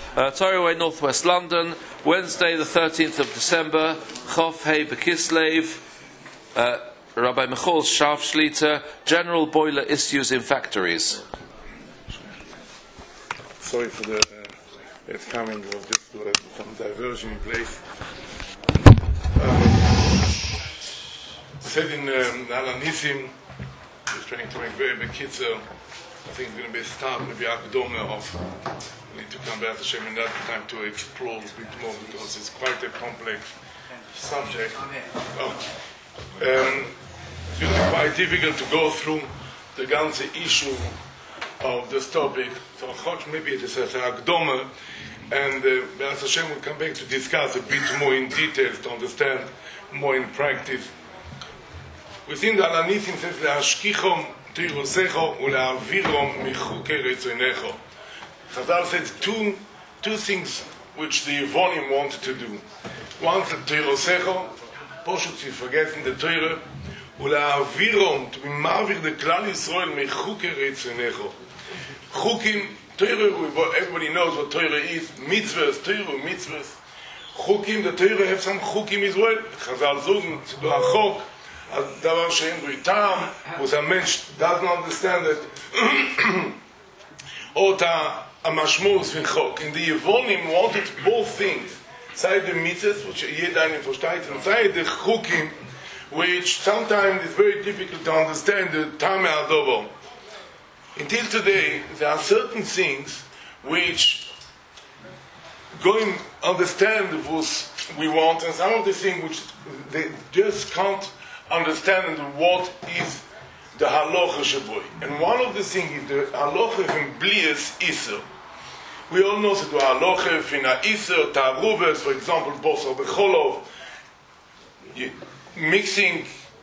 Torah Way, Northwest London, Wednesday the 13th of December, Chof Hei Bekislev, Rabbi Michal Scharfschliter, General Boiler Issues in Factories. Sorry for the coming of just some diversion in place. Said in Alanissim, just trying to make very big kitzer. I think it's going to be a start, maybe Akdome of. We need to come back to Shem in that time to explore a bit more because it's quite a complex subject. It's usually quite difficult to go through the ganze issue of this topic. So maybe it is an Akdome, and Be'ez Hashem will come back to discuss a bit more in detail to understand more in practice. Within the Alanissim says Le'ashkichom Tirosecho Ule'avirom Michuke Retzonecho. Chazal says two things which the Yevonim wanted to do. One is Tirosecho, Poshut you forgetting the Torah, Ule'avirom, to be mavir the Klal Yisrael Michuke Retzonecho. Chukim, Torah, everybody knows what Torah is. Mitzvahs, Torah, mitzvahs. Chukim, the Torah have some Chukim as well. Chazal zogen, to do a chok. דבר שאין בו טעם, והמנש doesn't understand it. אותה המשמעות von חוק. And the Yevonim wanted both things. Sei the mitzvahs, which jeder einen versteht, and sei the chukim, which sometimes is very difficult to understand the Tame Adobo. Until today, there are certain things which going understand what we want, and some of the things which they just can't understand what is the halacha sheboy. And one of the things is the halacha from blias iser. We all know that the halacha from iser, ta'aruvas, for example, bosor becholov, mixing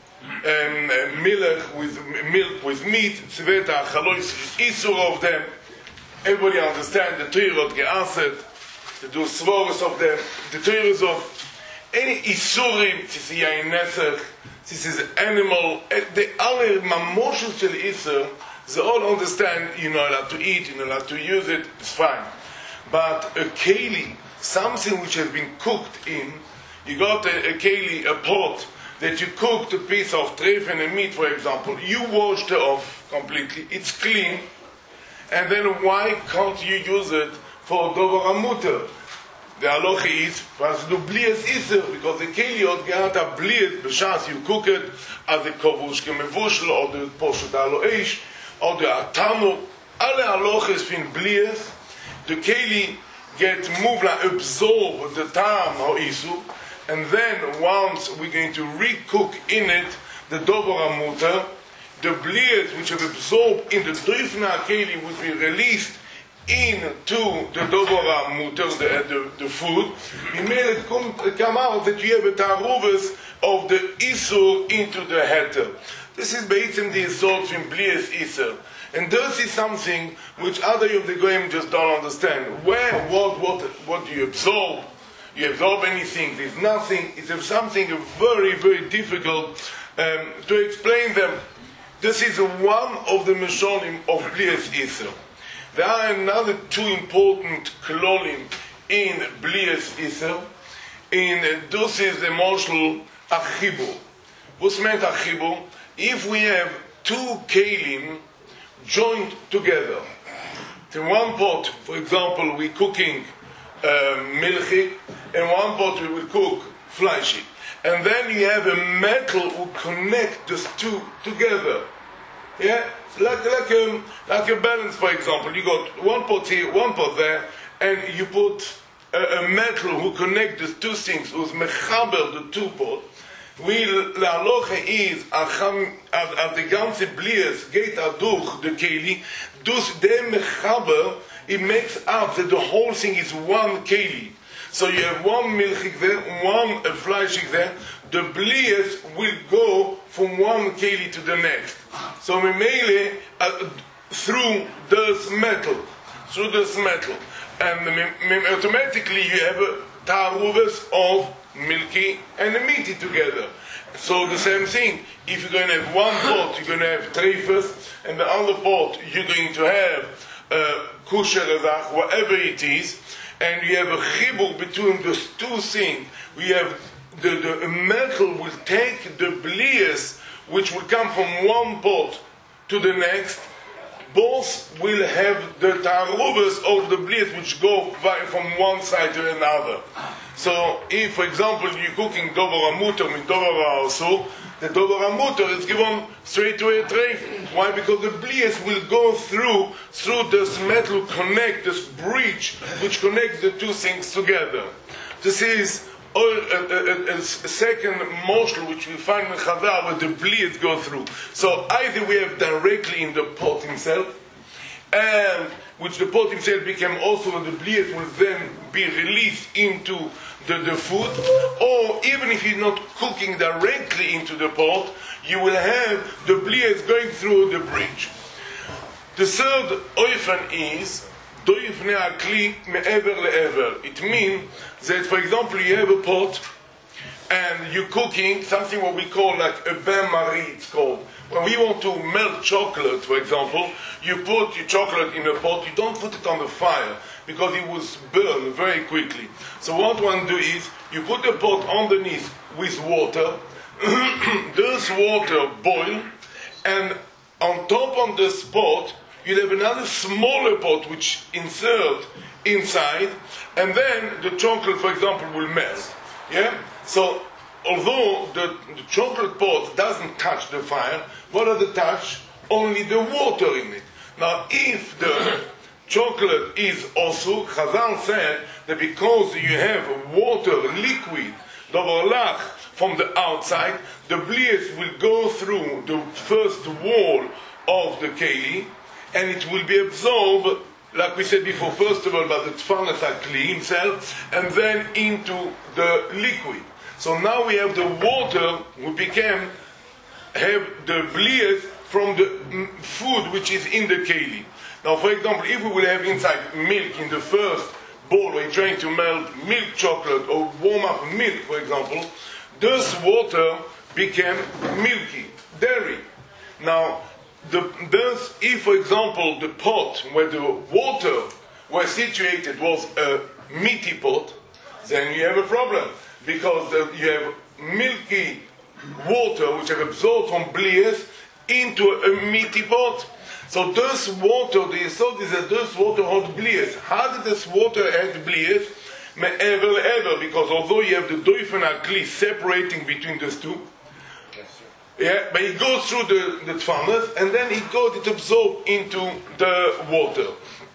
milk with meat, tzveta, chalois, iser of them. Everybody understands the Torah ge'aset, to do svoros of them, the Torahs of any isurim, this is yain nesach, this is animal, the alle mamoshus shel iser, they all understand you're not allowed to eat, you're not allowed to use it, it's fine. But a keli, something which has been cooked in, you got a keli, a pot, that you cooked a piece of treif and a meat, for example, you washed it off completely, it's clean, and then why can't you use it for dover amuter? The halacha is was do blias iser because the keli hot gehat a blias b'shas you cook it as a kovush kemevushel or the poshut aloish or the atamo alle halachas fin blias the keli get moved like absorb the tam or isu and then once we're going to recook in it the dover amuter the blias which have absorbed in the drifna keli would be released into the dovora muter, the food, he made it come out that you have a taruvas of the isur into the heter. This is basically the assault from blias isur. And this is something which other of the goyim just don't understand. Where, what do you absorb? You absorb anything, there's nothing, it's something very, very difficult to explain them. This is one of the meshonim of blias isur. There are another two important klolim in blias iser. In this is the moshel achibu. What's meant achibu? If we have two kelim joined together, in one pot, for example, we're cooking milchi, and one pot we will cook fleishy, and then you have a metal who connect these two together. Yeah, like a balance, for example. You got one pot here, one pot there, and you put a metal who connect these two things, who's mechaber the two pot. The halacha is as the ganze blias geht durch the keli, dus the mechaber, it makes up that the whole thing is one keli. So you have one milchik there, one fleischik there. The blias will go from one keli to the next. So we mainly through this metal, and automatically you have a taruvas of milky and meaty together. So the same thing. If you're going to have one pot, you're going to have treifas, and the other pot you're going to have kosher azach, whatever it is. and you have a chibur between those two things. We have the metal will take the blias which will come from one pot to the next. Both will have the tarubas of the blias which go from one side to another. So if, for example, you're cooking dover hamutar with dover ha'asur, the dover hamutar is given straight to a tray. Why? Because the blias will go through this metal connect, this bridge which connects the two things together. This is a second moshel which we find in Chazal where the blias go through. So either we have directly in the pot himself, and which the pot himself became also the blias will then be released into the food, or even if you're not cooking directly into the pot, you will have the blias going through the bridge. The third oifen is doifne akli me'ever le'ever. It means that, for example, you have a pot and you're cooking something what we call like a bain marie, it's called. When we want to melt chocolate, for example, you put your chocolate in a pot, you don't put it on the fire because it will burn very quickly. So what one do is, you put the pot underneath with water, this water boil, and on top of this pot, you'll have another smaller pot which insert inside, and then the chocolate, for example, will melt. Yeah? So, although the chocolate pot doesn't touch the fire, what does it touch? Only the water in it. Now, if the chocolate is also, Chazal said that because you have water, liquid, davar from the outside, the blias will go through the first wall of the keli, and it will be absorbed, like we said before, first of all by the tfanas hakli himself, and then into the liquid. So now we have the water, we have the blias from the food which is in the keli. Now, for example, if we will have inside milk in the first bowl where you're trying to melt milk chocolate or warm up milk, for example, this water became milky, dairy. Now, if, for example, the pot where the water was situated was a meaty pot, then you have a problem, because you have milky water which have absorbed from blias into a meaty pot. So this water, the yesod is that this water holds blias. How did this water add blias? Ever, because although you have the doifen hakli separating between these two, yeah, but it goes through the tfanas, and then it absorbs into the water.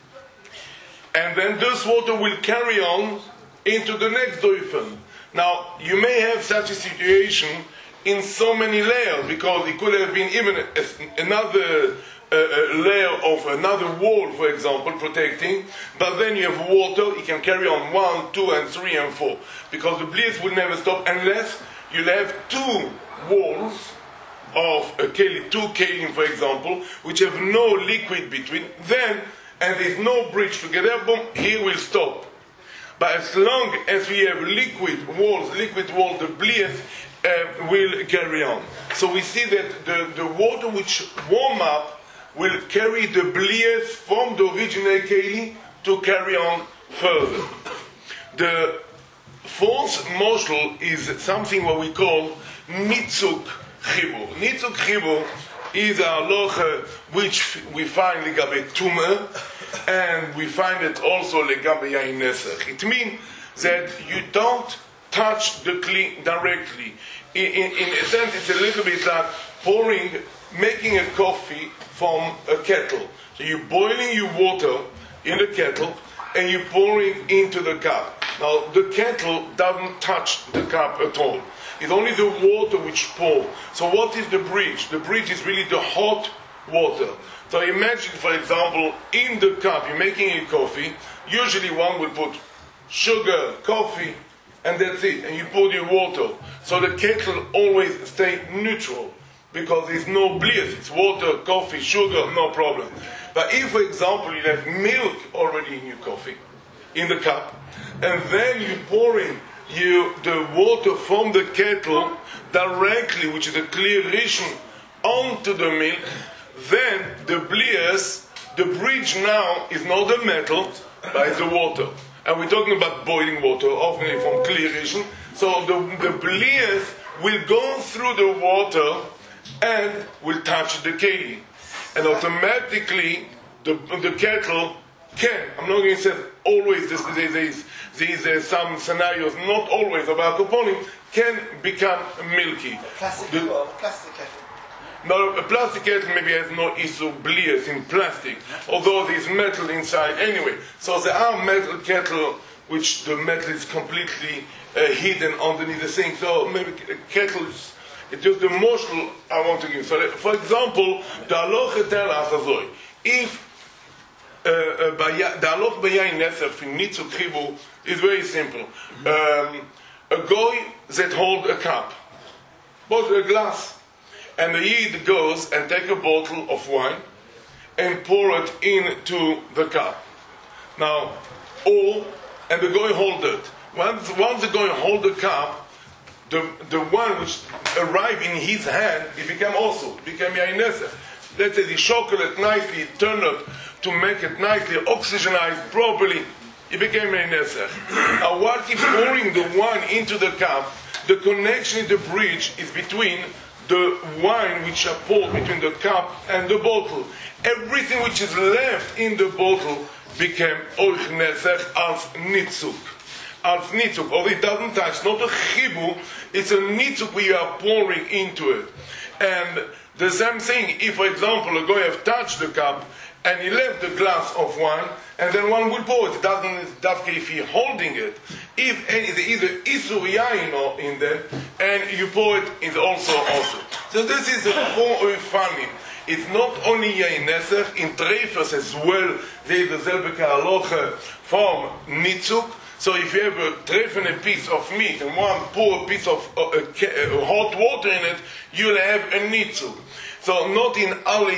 And then this water will carry on into the next doifen. Now, you may have such a situation in so many layers, because it could have been even another layer of another wall, for example, protecting, but then you have water, it can carry on 1, 2, and 3, and 4, because the blias will never stop unless you have two walls of a keli, two kelim, for example, which have no liquid between, then, and there's no bridge together, boom, here will stop. But as long as we have liquid walls, the blias will carry on. So we see that the water which warm up will carry the blias from the original keli to carry on further. The fourth moshel is something what we call nitzuk chibur. Nitzuk chibur is a halacha which we find legabe tumah, and we find it also legabe yain nesach. It means that you don't touch the kli directly. In a sense, it's a little bit like making a coffee from a kettle. So you're boiling your water in the kettle and you're pouring into the cup. Now, the kettle doesn't touch the cup at all. It's only the water which pours. So what is the bridge? The bridge is really the hot water. So imagine, for example, in the cup, you're making a coffee. Usually one will put sugar, coffee, and that's it. And you pour your water. So the kettle always stays neutral, because there's no blias. It's water, coffee, sugar, no problem. But if, for example, you have milk already in your coffee, in the cup, and then you're pouring the water from the kettle directly, which is a clear rishon, onto the milk, then the blias, the bridge now is not the metal, but it's the water. and we're talking about boiling water, often from clear region. So the blias will go through the water and will touch the keli. And automatically the kettle can, I'm not going to say always, there's some scenarios, not always, but Al Kaponim can become milky. Plastic kettle. No, a plastic kettle maybe has no issue blias in plastic, although there's metal inside anyway. So there are metal kettle which the metal is completely hidden underneath the sink. So maybe kettles, it's just the motion I want to give. So for example, the halacha tell us if the halacha b'yayin nesef in nitzuk chibur is very simple. A goy that hold a cup, a glass, and the yid goes and take a bottle of wine and pour it into the cup. Now, and the goy hold it. Once the goy hold the cup, the wine which arrived in his hand, it became yayin nesef. Let's say the chocolate nicely turned it to make it nicely oxygenized properly, it became yayin nesef. Now, while he's pouring the wine into the cup, the connection in the bridge is between the wine which are poured between the cup and the bottle. Everything which is left in the bottle became oich nesef als nitzuk. Als nitzuk. Although it doesn't touch, not a chibur, it's a nitzuk we are pouring into it. And the same thing, if for example a guy have touched the cup and he left the glass of wine, and then one will pour it. It doesn't matter if he's holding it. If there is an isur yain in there, and you pour it, it's also. So this is a funny. It's not only yain nesef, in treifers as well, there is the selbe halacha from nitzuk. So if you have a piece of meat and one pour a piece of hot water in it, you'll have a nitzuk. So not in alle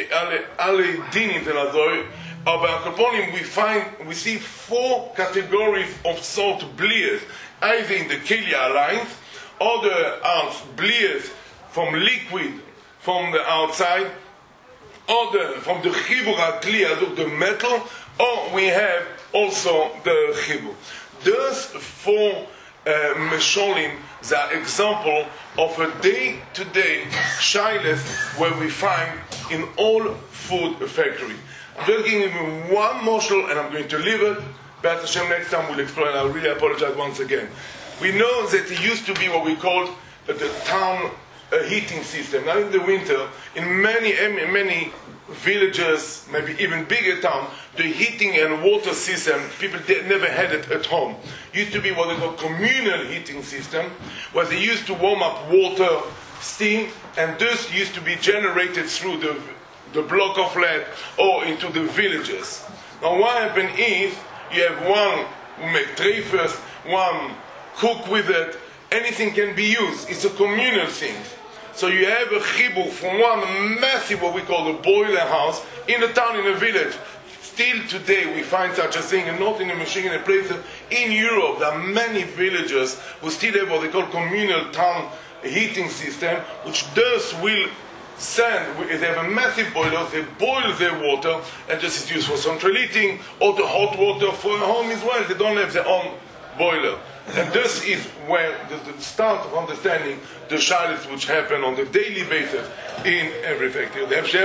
dinim telazoi, but Al Kaponim we see 4 categories of salt blias, either in the kelia lines, or the blias from liquid from the outside, or from the chibur hakli, the metal, or we have also the chibur. Those 4 mesholim, the example of a day-to-day shilas where we find in all food factory. I'm just giving you one moshel and I'm going to leave it. Be'ez Hashem, next time we'll explain. I really apologize once again. We know that it used to be what we called the town heating system. Now in the winter, in many villages, maybe even bigger towns, the heating and water system, people never had it at home. Used to be what they call communal heating system, where they used to warm up water, steam, and this used to be generated through the block of land or into the villages. Now what happened is, you have one who make treifers, one cook with it, anything can be used. It's a communal thing. So you have a chibur from one massive, what we call the boiler house, in a town, in a village. Still today we find such a thing, and not in a machine, in a place. In Europe there are many villages who still have what they call communal town heating system, which thus will send, they have a massive boiler, they boil their water, and this is used for central heating, or the hot water for a home as well. They don't have their own boiler. And this is where the start of understanding the shilas which happen on the daily basis in every factory.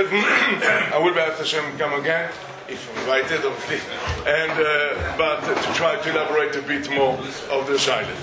I will Be'ez Hashem come again, if invited, obviously, and but to try to elaborate a bit more of the shilas.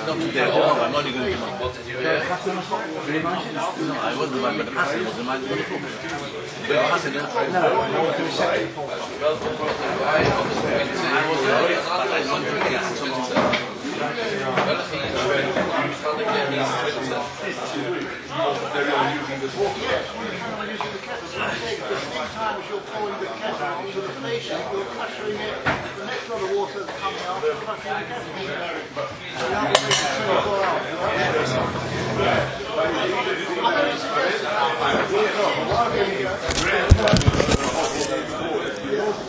not today. Oh, I'm only going to. What did you hear? No, I wasn't the one, but the Hassan was the man going to cook. The Hassan didn't try to do The next lot of water that's coming out, crushing the kettle.